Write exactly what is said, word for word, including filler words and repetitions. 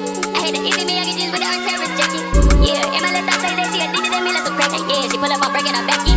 I hate the easy me, I get used with the terrorist jacket. Yeah, and my left eye say that she addicted to me like some crack. Yeah, she pull up, I'm breaking her back.